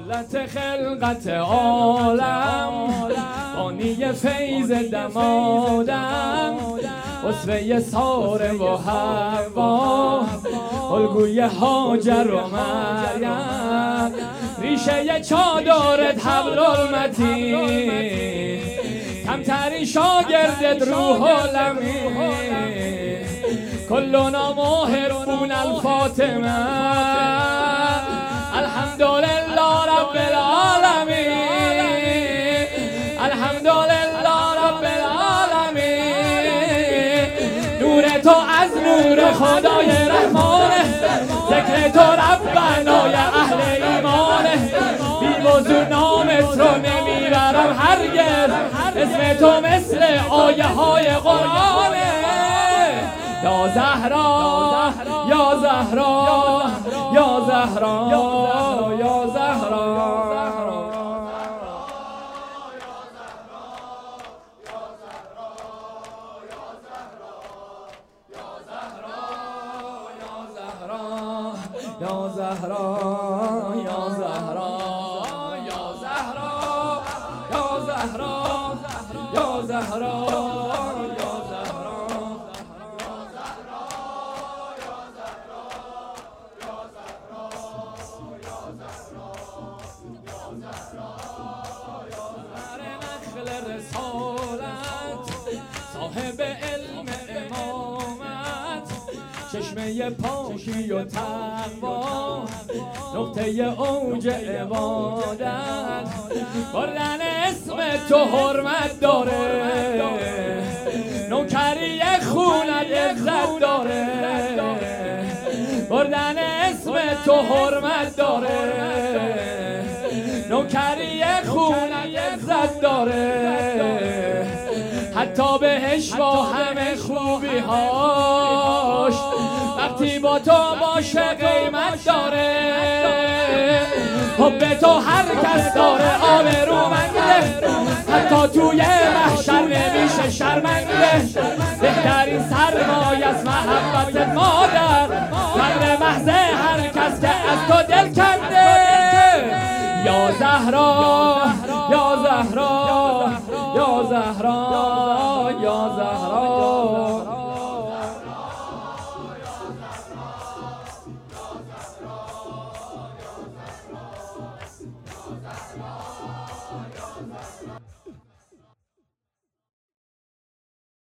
علت خلقت عالم، بانی فیض دمادم، اسوه ساره و حوا، الگوی هاجر و مریم، ریشه چادرت حبل المتین، کمترین شاگردت روح الامین، کلنا ماهرون الفاطمه، الحمدلله رب العالمین، الحمدلله رب العالمین. نور تو از نور خدای رحمانه، ذکر تو ربنای اهل ایمانه، بی وضو نامت رو نمیبرم هرگز، اسم تو مثل آیه های قرآنه. یا زهرا یا زهرا یا زهرا یا زهرا، یا زهرا یا زهرا یا زهرا یا زهرا یا زهرا یا نخل رسالت، صاحب علم امامت، چشمه پاکی و تقوا، نقطه اوج عبادت، بردن اسم تو حرمت داره، نوکری خونت عزت داره، بردن اسم تو حرمت داره، نوکری خونت عزت داره، حتی بهش با همه خوبی هاش، وقتی با تو باشه قیمت داره، حب تو هر کس داره آبرومنده، حتی توی محشر نمیشه شرمنده، بهترین سرمایه از محبت مادر، قدر محض هر کس که از تو دل کنده. یا زهرا